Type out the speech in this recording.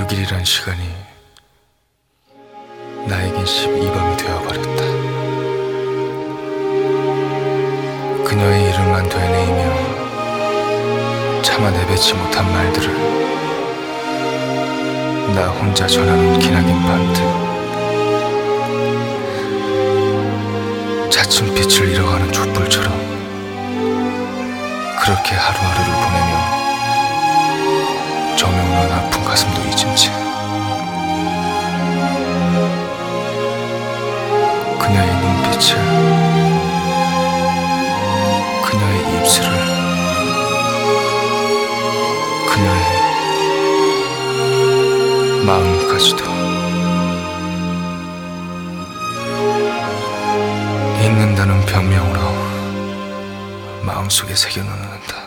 6일이란 시간이 나에겐 12밤이 되어버렸다. 그녀의 이름만 되뇌이며 차마 내뱉지 못한 말들을 나 혼자 전하는 기나긴 밤들, 차츰 빛을 잃어가는 촛불처럼 그렇게 하루하루를 보내며 저며오는 아픈 가슴도 잊은 채 그녀의 눈빛을, 그녀의 입술을, 그녀의 마음까지도 잊는다는 변명으로 마음속에 새겨놓는다.